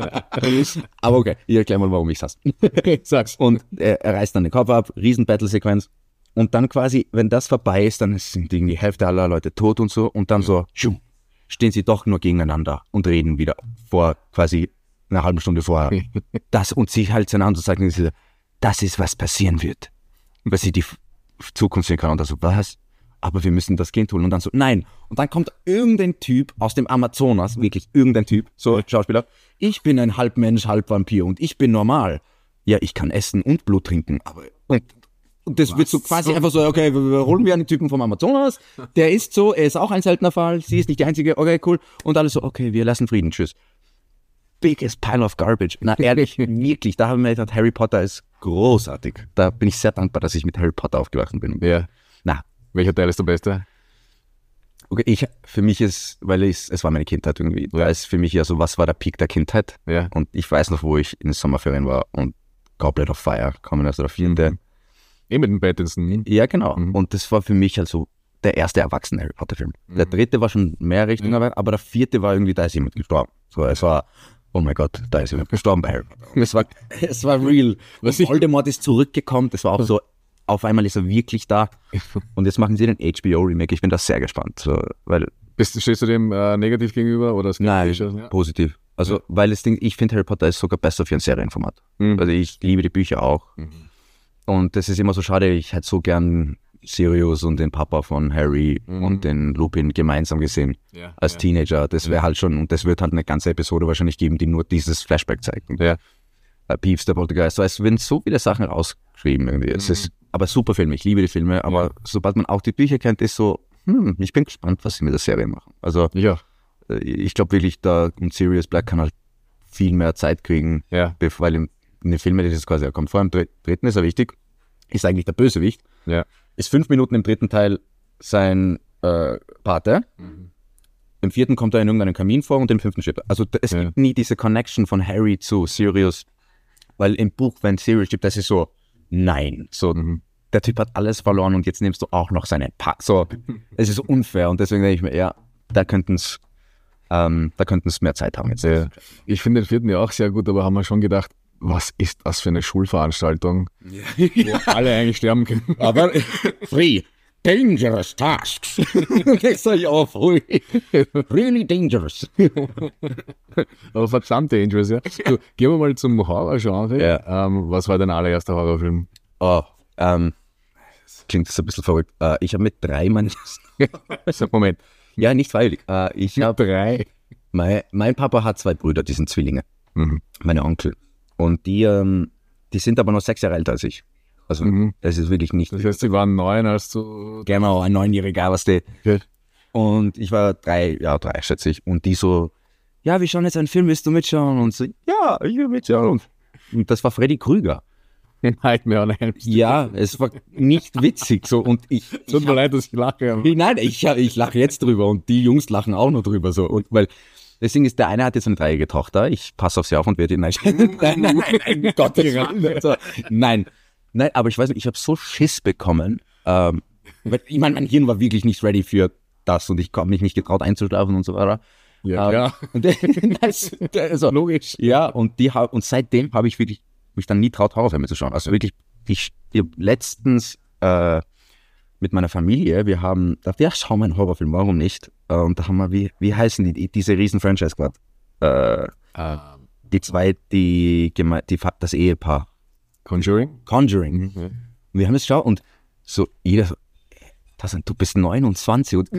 aber okay, ich erkläre mal, warum ich hasse.
Sag's.
Und er, er reißt dann den Kopf ab, riesen Battle-Sequenz. Und dann quasi, wenn das vorbei ist, dann sind irgendwie die Hälfte aller Leute tot und so. Und dann so, schum, stehen sie doch nur gegeneinander und reden wieder vor quasi eine halbe Stunde vorher. Das, und sie halt seine Hand und sagt, das ist, was passieren wird. Weil sie die F- Zukunft sehen kann. Und dann so, was? Aber wir müssen das Kind holen. Und dann so, nein. Und dann kommt irgendein Typ aus dem Amazonas, wirklich irgendein Typ, so Schauspieler, ich bin ein halb Mensch, halb Vampir und ich bin normal. Ja, ich kann essen und Blut trinken. Aber und, und das was? Wird so quasi einfach so, okay, wir, wir holen wir einen Typen vom Amazonas, der ist so, er ist auch ein seltener Fall, sie ist nicht die einzige, okay, cool. Und alles so, okay, wir lassen Frieden, tschüss. Biggest pile of garbage. Na ehrlich, wirklich, da haben wir gedacht, Harry Potter ist großartig. Da bin ich sehr dankbar, dass ich mit Harry Potter aufgewachsen bin.
Ja.
Na.
Welcher Teil ist der beste?
Okay, ich, für mich ist, weil ich, es war meine Kindheit irgendwie, da ist für mich ja so, was war der Peak der Kindheit?
Ja.
Und ich weiß noch, wo ich in den Sommerferien war und Goblet of Fire kam also der vierte.
Mhm. Eh mit dem Pattinson.
Ja, genau.
Mhm.
Und das war für mich also der erste erwachsene Harry Potter Film. Mhm. Der dritte war schon mehr Richtung, mhm. aber der vierte war irgendwie, da ist jemand gestorben. So, es war, oh mein Gott, da ist jemand gestorben bei Harry Potter. Es war, es war real. Was Voldemort ist zurückgekommen, das war auch so, auf einmal ist er wirklich da. Und jetzt machen sie den H B O-Remake. Ich bin da sehr gespannt. So, weil
Bist, stehst du dem äh, negativ gegenüber? Oder
nein,
ja?
Positiv. Also, ja. Weil das Ding, ich finde Harry Potter ist sogar besser für ein Serienformat. Mhm. Also ich liebe die Bücher auch. Mhm. Und das ist immer so schade, ich hätte so gern Sirius und den Papa von Harry mhm. und den Lupin gemeinsam gesehen. Ja, als ja. Teenager. Das wäre ja. halt schon, und das wird halt eine ganze Episode wahrscheinlich geben, die nur dieses Flashback zeigt. Ja. Peeves, der Poltergeist. Es werden so viele Sachen rausgeschrieben irgendwie. Es mhm. ist aber super Film, ich liebe die Filme, aber ja. sobald man auch die Bücher kennt, ist so, hm, ich bin gespannt, was sie mit der Serie machen. Also
ja.
ich glaube wirklich, da und Sirius Black kann halt viel mehr Zeit kriegen,
ja.
weil in, in den Filmen, das ist quasi, er kommt vor, im dritten ist er wichtig, ist eigentlich der Bösewicht,
ja.
ist fünf Minuten im dritten Teil sein äh, Pate, mhm. im vierten kommt er in irgendeinem Kamin vor und im fünften stirbt er. Also es ja. gibt nie diese Connection von Harry zu Sirius, weil im Buch, wenn Sirius stirbt, das ist so, nein, so, mhm. der Typ hat alles verloren und jetzt nimmst du auch noch seinen Pack. So, es ist so unfair und deswegen denke ich mir, ja, da könnten es ähm, da könnten es mehr Zeit haben jetzt.
Ja. Ich finde den vierten ja auch sehr gut, aber haben wir schon gedacht, was ist das für eine Schulveranstaltung, ja. wo alle eigentlich sterben können.
Aber free, dangerous tasks. Das sag ich auch früh. Really dangerous.
Aber verdammt dangerous, ja. Du, gehen wir mal zum Horror-Genre.
Ja.
Ähm, was war dein allererster Horrorfilm?
Oh, ähm, das klingt das ein bisschen verrückt. Uh, ich habe mit drei meine...
Moment.
Ja, nicht freiwillig. Uh, ich habe
drei.
Mein, mein Papa hat zwei Brüder, die sind Zwillinge. Mhm. Meine Onkel. Und die, ähm, die sind aber noch sechs Jahre älter als ich. Also, mhm. das ist wirklich nicht...
Das heißt, sie waren neun, als du...
Genau, ein Neunjähriger, was die...
Okay.
Und ich war drei, ja, drei, schätze ich. Und die so, ja, wir schauen jetzt einen Film, willst du mitschauen? Und so, ja, ich will mitschauen. Und das war Freddy Krüger.
Nightmare on Elm Street.
Ja, es war nicht witzig. So, und ich...
Tut mir leid, dass ich lache. Aber.
Nein, ich, ich lache jetzt drüber und die Jungs lachen auch noch drüber. So. Und weil... Das Ding ist, der eine hat jetzt eine dreijährige Tochter, ich passe auf sie auf und werde ihn... Nein, nein, nein, nein, nein, Gottes Willen. So, nein, nein, aber ich weiß nicht, ich habe so Schiss bekommen. Ähm, weil, ich meine, mein Hirn war wirklich nicht ready für das und ich habe mich nicht getraut einzuschlafen und so weiter.
Ja,
ähm,
ja.
Und das, also, logisch. Ja, und, die, und seitdem habe ich wirklich mich dann nie traut, Horrorfilme zu schauen. Also wirklich, ich, ich habe letztens... Äh, mit meiner Familie, wir haben gedacht, ja, schau mal einen Horrorfilm, warum nicht? Und da haben wir, wie, wie heißen die, diese riesen Franchise gerade? Äh,
uh,
die zwei, die, die, das Ehepaar.
Conjuring?
Conjuring. Mhm. Und wir haben es geschaut und so, jeder so, das sind, du bist neunundzwanzig und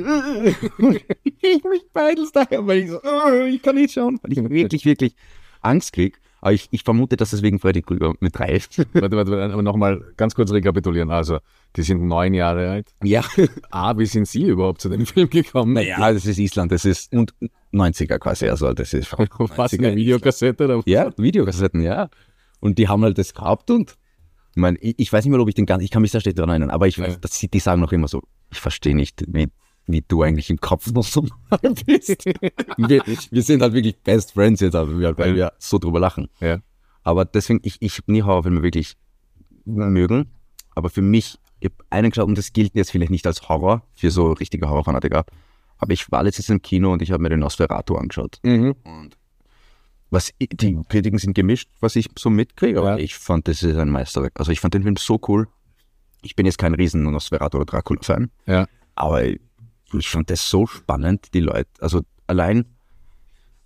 ich mich beides daher, weil ich so, oh, ich kann nicht schauen, weil ich wirklich, wirklich Angst kriege. Aber ich, ich vermute, dass das wegen Freddy Krüger mit drei ist.
Warte, warte, warte, aber nochmal ganz kurz rekapitulieren. Also, die sind neun Jahre alt.
Ja.
Ah, wie sind Sie überhaupt zu dem Film gekommen?
Naja, das ist Island, das ist und neunziger quasi, also das ist...
Was, eine Videokassette? Oder?
Ja, Videokassetten, ja. Und die haben halt das gehabt und ich meine, ich, ich weiß nicht mehr, ob ich den ganzen, ich kann mich sehr schlecht daran erinnern, aber ich weiß, ja. dass sie, die sagen noch immer so, ich verstehe nicht, wie, wie du eigentlich im Kopf noch so mal bist. wir, wir sind halt wirklich Best Friends jetzt, also wir, weil wir so drüber lachen.
Ja.
Aber deswegen, ich, ich habe nie Horrorfilme wirklich mögen, aber für mich, ich habe einen geschaut und das gilt jetzt vielleicht nicht als Horror, für so richtige Horrorfanatiker, aber ich war letztens im Kino und ich habe mir den Nosferatu angeschaut.
Mhm.
Und was, die Kritiken sind gemischt, was ich so mitkriege, aber ja. ich fand, das ist ein Meisterwerk. Also ich fand den Film so cool. Ich bin jetzt kein riesen Nosferatu oder Dracula-Fan,
ja.
aber ich fand das so spannend, die Leute, also allein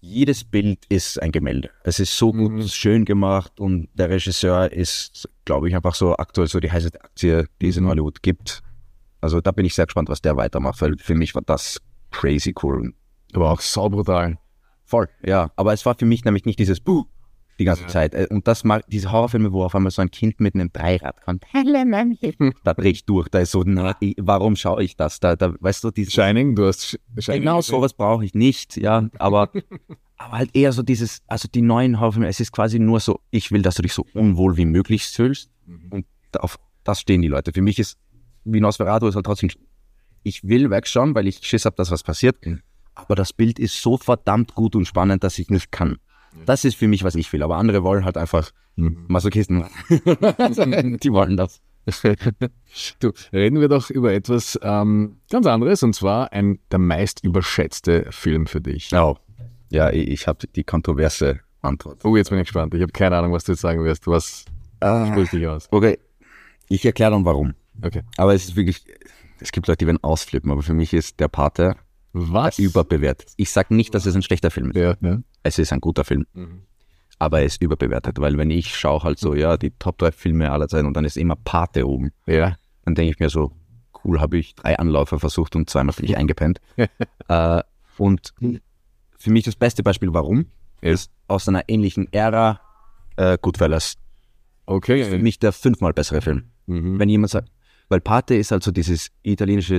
jedes Bild ist ein Gemälde. Es ist so gut,
Mhm.
schön gemacht und der Regisseur ist, glaube ich, einfach so aktuell so die heißeste Aktie, die es in
Mhm.
Hollywood gibt. Also da bin ich sehr gespannt, was der weitermacht, weil für mich war das crazy cool.
Aber auch saubrutal.
Voll, ja. Aber es war für mich nämlich nicht dieses Buh die ganze
Ja.
Zeit. Äh, Und das mag, diese Horrorfilme, wo auf einmal so ein Kind mit einem Dreirad kommt, da dreh ich durch. Da ist so, na, ich- warum schaue ich das? Da, da, weißt du, dieses,
Shining, du hast Sh- Shining.
genau
gesehen?
sowas brauche ich nicht, ja. Aber, aber halt eher so dieses, also die neuen Horrorfilme, es ist quasi nur so, ich will, dass du dich so unwohl wie möglich fühlst.
Mhm.
Und auf das stehen die Leute. Für mich ist, wie Nosferatu ist halt trotzdem, ich will wegschauen, weil ich Schiss habe, dass was passiert.
Mhm.
Aber das Bild ist so verdammt gut und spannend, dass ich nicht kann. Das ist für mich, was ich will. Aber andere wollen halt einfach
Mhm.
Masochisten. Die wollen das.
Du, reden wir doch über etwas ähm, ganz anderes, und zwar ein der meist überschätzte Film für dich.
Ja, ja ich, ich habe die kontroverse Antwort.
Oh, jetzt bin ich gespannt. Ich habe keine Ahnung, was du jetzt sagen wirst. Was spricht dich aus?
Okay, ich erkläre dann warum.
Okay.
Aber es ist wirklich, es gibt Leute, die werden ausflippen, aber für mich ist der Pate
Was?
überbewertet. Ich sage nicht, dass es ein schlechter Film ist.
Ja, ja.
Es ist ein guter Film.
Mhm.
Aber er ist überbewertet, weil wenn ich schaue halt so, ja, die Top drei Filme aller Zeiten und dann ist immer Pate oben,
Ja.
dann denke ich mir so, cool, habe ich drei Anläufe versucht und zweimal bin ich eingepennt. äh, und für mich das beste Beispiel, warum, ist aus einer ähnlichen Ära äh, Goodfellas.
Okay.
Für mich der fünfmal bessere Film.
Mhm.
Wenn jemand sagt, weil Pate ist halt so dieses italienische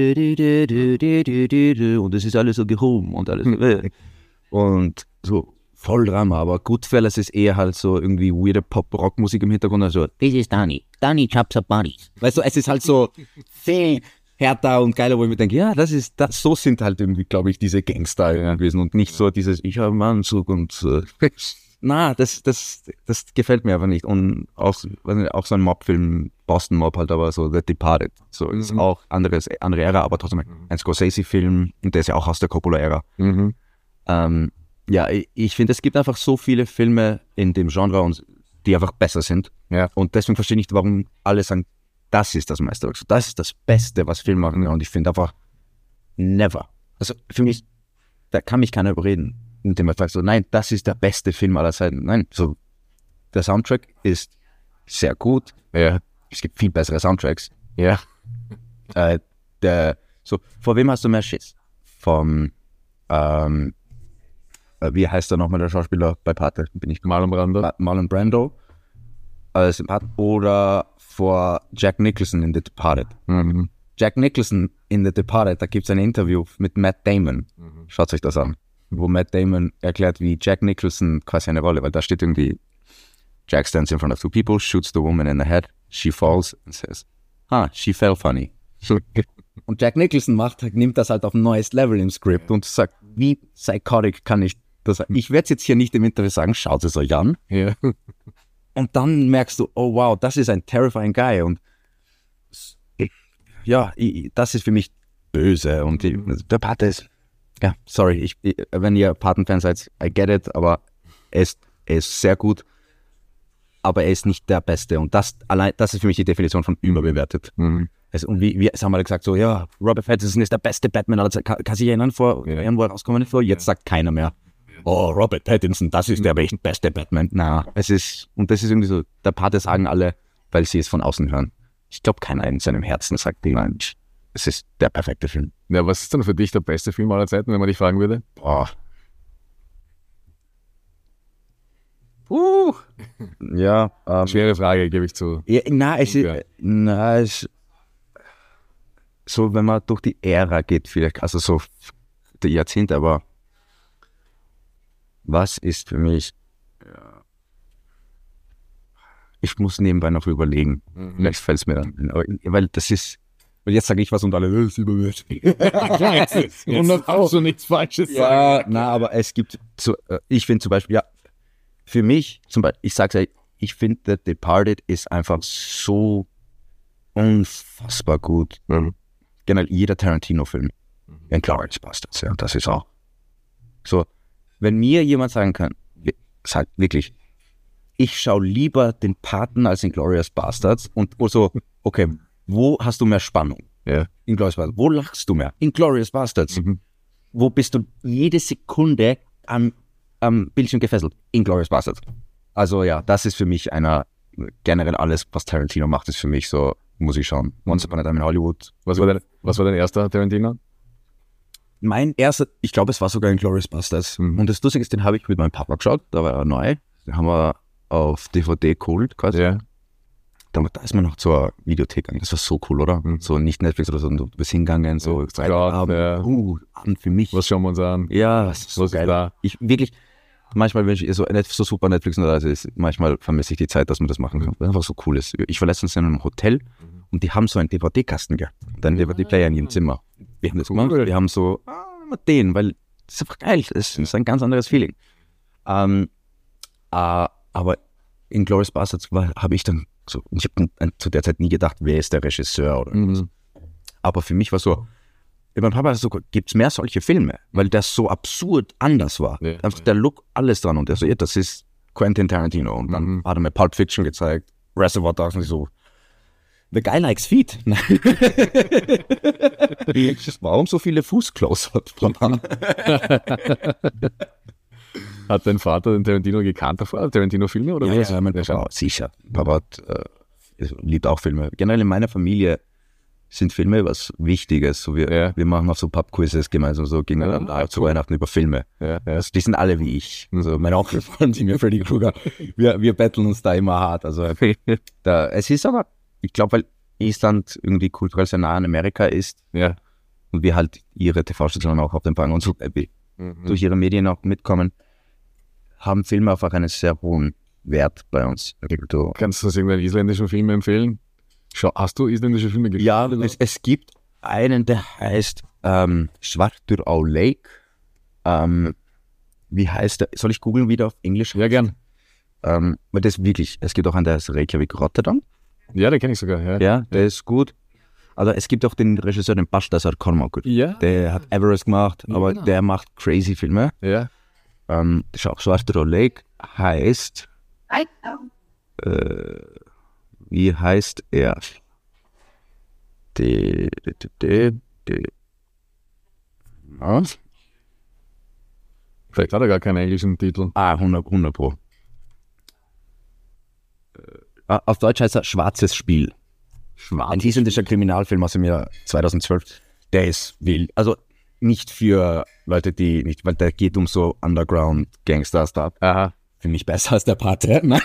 und es ist alles so gehoben und alles und so voll Drama, aber Goodfellas ist eher halt so irgendwie weirde Pop-Rock-Musik im Hintergrund, also
This is Danny. Danny chops up bodies.
weißt du, es ist halt so viel härter und geiler, wo ich mir denke, ja, das ist, das, so sind halt irgendwie, glaube ich, diese Gangster gewesen und nicht so dieses, ich habe einen Anzug und äh, na, das, das, das gefällt mir einfach nicht. Und auch, weiß nicht, auch so ein Mob-Film, Boston Mob halt, aber so The Departed, so ist
Mhm.
auch anderes, andere Ära, aber trotzdem ein Scorsese-Film und der ist ja auch aus der Coppola-Ära.
Mhm.
Ähm, ja, ich, ich finde, es gibt einfach so viele Filme in dem Genre, und die einfach besser sind.
Ja.
Und deswegen verstehe ich nicht, warum alle sagen, das ist das Meisterwerk. So, das ist das Beste, was Filme machen. Und ich finde einfach, never. Also für mich, da kann mich keiner überreden, indem er sagt so, nein, das ist der beste Film aller Zeiten. Nein, so, der Soundtrack ist sehr gut.
Ja.
Es gibt viel bessere Soundtracks.
Ja.
Äh, der, so, vor wem hast du mehr Schiss? Vom, ähm, äh, wie heißt er nochmal, der Schauspieler bei Pate? Bin ich
Marlon Brando.
Ma- Marlon Brando als im Pate oder vor Jack Nicholson in The Departed?
Mhm.
Jack Nicholson in The Departed, da gibt es ein Interview mit Matt Damon.
Mhm.
Schaut euch das an. Wo Matt Damon erklärt, wie Jack Nicholson quasi eine Rolle, weil da steht irgendwie, Jack stands in front of two people, shoots the woman in the head, she falls and says, ah, she fell funny. Und Jack Nicholson macht, nimmt das halt auf ein neues Level im Skript und sagt, wie psychotic kann ich das sein? Ich werde es jetzt hier nicht im Interview sagen, schaut es euch an.
Ja.
Und dann merkst du, oh wow, das ist ein terrifying guy. Und ja, ich, das ist für mich böse. Und die, der Pate ist, ja, sorry, ich, ich, wenn ihr Paten-Fan seid, I get it, aber er ist, er ist sehr gut. Aber er ist nicht der Beste. Und das allein, das ist für mich die Definition von überbewertet.
Mhm.
Also, und wie, wie haben wir gesagt, so, ja, Robert Pattinson ist der beste Batman aller Zeiten. Kann, kann sich erinnern, vor
Ja.
Jahren, wo er rausgekommen ist? Jetzt sagt keiner mehr, oh, Robert Pattinson, das ist der echt beste Batman. Na, es ist, und das ist irgendwie so, der Pate sagen alle, weil sie es von außen hören. Ich glaube, keiner in seinem Herzen sagt, nein, es ist der perfekte Film.
Ja, was ist denn für dich der beste Film aller Zeiten, wenn man dich fragen würde?
Boah. Uh. Ja, ähm,
Schwere Frage, gebe ich zu.
ja, na, es
Ja.
ist, na, es so, wenn man durch die Ära geht, vielleicht, also so die Jahrzehnte, aber was ist für mich, ja, ich muss nebenbei noch überlegen, vielleicht fällt es mir dann, ein, aber, weil das ist, weil jetzt sage ich was und alle, das ist überbewertet.
Und dann auch so nichts Falsches
Ja, na, aber es gibt, so, äh, ich finde zum Beispiel, ja, für mich, zum Beispiel, ich sag's ja, ich finde, The Departed ist einfach so unfassbar gut.
Mhm.
Generell jeder Tarantino-Film. Inglourious Basterds, ja, das ist auch. So, wenn mir jemand sagen kann, wi- sagt wirklich, ich schaue lieber den Paten als Inglourious Basterds und so, okay, wo hast du mehr Spannung?
Ja.
Inglourious Basterds. Wo lachst du mehr? Inglourious Basterds.
Mhm.
Wo bist du jede Sekunde am, am Bildschirm gefesselt. Inglourious Basterds. Also ja, das ist für mich einer, generell alles, was Tarantino macht, ist für mich so, muss ich schauen. Once Upon a Time in Hollywood.
Was war dein, was war dein erster Tarantino?
Mein erster, ich glaube, es war sogar Inglourious Basterds. Mhm. Und das Lustige ist, den habe ich mit meinem Papa geschaut, da war er neu. Den haben wir auf D V D geholt quasi.
Ja.
Da, da ist man noch zur Videothek gegangen. Das war so cool, oder? Mhm. So nicht Netflix oder so, du bist hingegangen, so
ja,
Freitagabend,
ja.
uh, Abend für mich.
Was schauen wir uns an?
Ja, das ist so
was
geil.
Ist da?
Ich wirklich, manchmal, wenn ich so, so super Netflix oder so ist, manchmal vermisse ich die Zeit, dass man das machen kann, weil es einfach so cool ist. Ich war letztens in einem Hotel und die haben so einen D V D-Kasten gehabt. Und einen D V D-Player in jedem Zimmer. Wir haben das
cool.
gemacht, wir haben so, ah, den, weil das ist einfach geil. Das ist ein ganz anderes Feeling. Ähm, äh, aber in Inglourious Basterds habe ich dann so, ich habe zu der Zeit nie gedacht, wer ist der Regisseur oder
mhm.
was. Aber für mich war so, mein Papa so, gibt es mehr solche Filme, weil das so absurd anders war.
Ja.
Einfach der Look, alles dran. Und er so, ja, das ist Quentin Tarantino. Und dann
mhm.
hat er mir Pulp Fiction gezeigt, Reservoir Dogs und ich so, the guy likes feet. Warum so viele Fußclose-Ups?
Hat dein Vater den Tarantino gekannt davor? Tarantino-Filme? Oder
Ja,
was?
ja, mein Papa, sicher. Papa hat, äh, liebt auch Filme. Generell in meiner Familie sind Filme was Wichtiges. So wir,
Ja.
wir machen auch so Pub-Quizzes gemeinsam so gegeneinander
Ja,
zu Weihnachten über Filme.
Ja, ja.
Also die sind alle wie ich. Also mein Onkel und mir Freddy Krueger. Wir, wir betteln uns da immer hart. Also da, es ist aber, ich glaube, weil Island irgendwie kulturell sehr nah an Amerika ist
Ja.
und wir halt ihre T V-Stationen auch auf dem Fang und so äh,
Mhm.
durch ihre Medien auch mitkommen, haben Filme einfach einen sehr hohen Wert bei uns. Du,
Kannst du uns irgendeinen isländischen Film empfehlen? Schau, hast du isländische Filme geschaut?
ja, es, es gibt einen, der heißt ähm, Svarturá Lake. Ähm, wie heißt der? Soll ich googeln wieder auf Englisch?
Ja, gern.
Ähm, weil das wirklich, es gibt auch einen, der heißt Reykjavik Rotterdam.
Ja, den kenne ich sogar. Ja.
Ja, der ist gut. Also es gibt auch den Regisseur, den Baltasar Kormákur.
Ja.
Der hat Everest gemacht,
Ja,
aber
genau.
der macht crazy Filme.
Ja.
Ähm, schau, Svarturá Lake heißt, äh, wie heißt er? De, de, de, de, de. Was?
Vielleicht hat er gar keinen englischen Titel.
Ah, hundert, hundert Pro. Äh, auf Deutsch heißt er Schwarzes Spiel. Ein isländischer Kriminalfilm aus dem Jahr zweitausendzwölf. Der ist wild. Also nicht für Leute, die nicht, weil der geht um so Underground-Gangster-Stuff.
Aha.
Für mich besser als der Pate. Nein.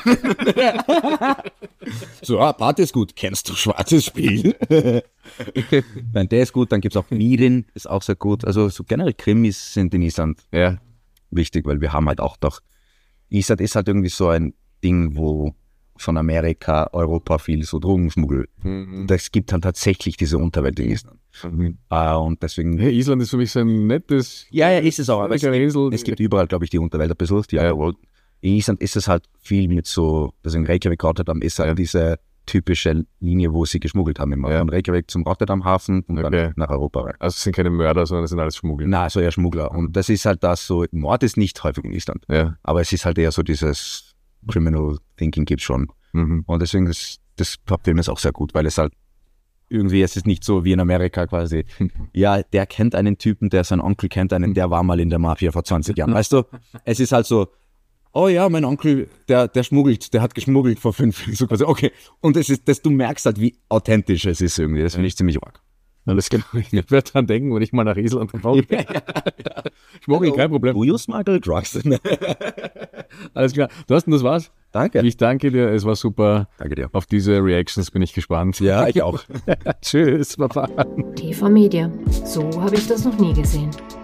So, ah, Pate ist gut. Kennst du Schwarzes Spiel? Nein, der ist gut. Dann gibt es auch Mirin, ist auch sehr gut. Also so generell Krimis sind in Island
Ja.
wichtig, weil wir haben halt auch doch, Island ist halt irgendwie so ein Ding, wo von Amerika, Europa viel so Drogenschmuggel.
Mhm.
Das gibt halt tatsächlich diese Unterwelt in Island.
Mhm.
Äh, und deswegen,
Hey, Island ist für mich so ein nettes...
ja, ja, ist es auch, aber es
eine
gibt,
Insel.
es gibt überall, glaube ich, die Unterwelt ein bisschen, die Underworld. In Island ist es halt viel mit so, deswegen Reykjavik, Rotterdam ist halt diese typische Linie, wo sie geschmuggelt haben, immer
Ja.
von Reykjavik zum Rotterdam-Hafen und
Okay.
dann nach Europa rein.
Also es sind keine Mörder, sondern es sind alles Schmuggler.
Na, also eher Schmuggler. Und das ist halt das so, Mord ist nicht häufig in Island,
Ja.
aber es ist halt eher so dieses Criminal Thinking gibt schon.
Mhm.
Und deswegen ist das Film ist auch sehr gut, weil es halt irgendwie, es ist nicht so wie in Amerika quasi, ja, der kennt einen Typen, der sein Onkel kennt einen, der war mal in der Mafia vor zwanzig Jahren, weißt du? Es ist halt so, oh ja, mein Onkel, der, der schmuggelt, der hat geschmuggelt vor fünf Jahren, so quasi, okay. Und es ist, das, du merkst halt, wie authentisch es ist irgendwie, das finde ich ziemlich arg.
Alles genau. Ich werde dran denken, wenn ich mal nach Island komme. Schmuggel, kein Problem.
Do you smuggle drugs?
Alles klar. Thorsten, das war's.
Danke.
Ich danke dir, es war super.
Danke dir.
Auf diese Reactions bin ich gespannt.
Ja, ich auch.
Tschüss, Baba.
T V Media. So habe ich das noch nie gesehen.